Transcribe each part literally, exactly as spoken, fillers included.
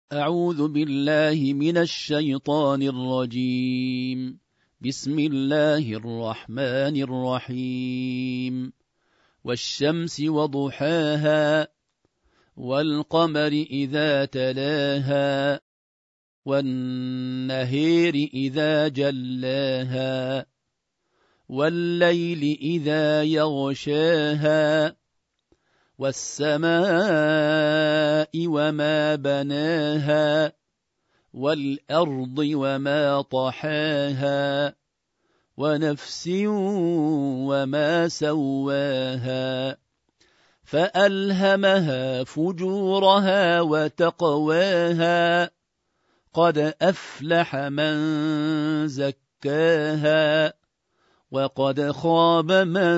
أعوذ بالله من الشيطان الرجيم. بسم الله الرحمن الرحيم. والشمس وضحاها والقمر إذا تلاها والنهار إذا جلاها والليل إذا يغشاها والسماء وما بناها والأرض وما طحاها ونفس وما سواها فألهمها فجورها وتقواها قد أفلح من زكاها وقد خاب من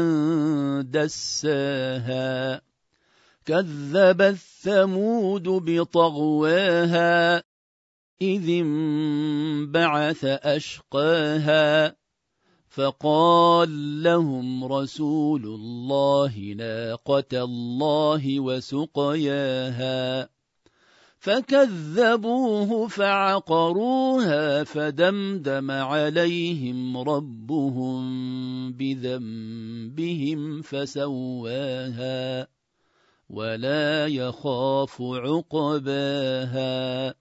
دساها كذبت ثمود بطغواها إذ انبعث أشقاها فقال لهم رسول الله ناقة الله وسقياها فكذبوه فعقروها فدمدم عليهم ربهم بذنبهم فسواها ولا يخاف عقباها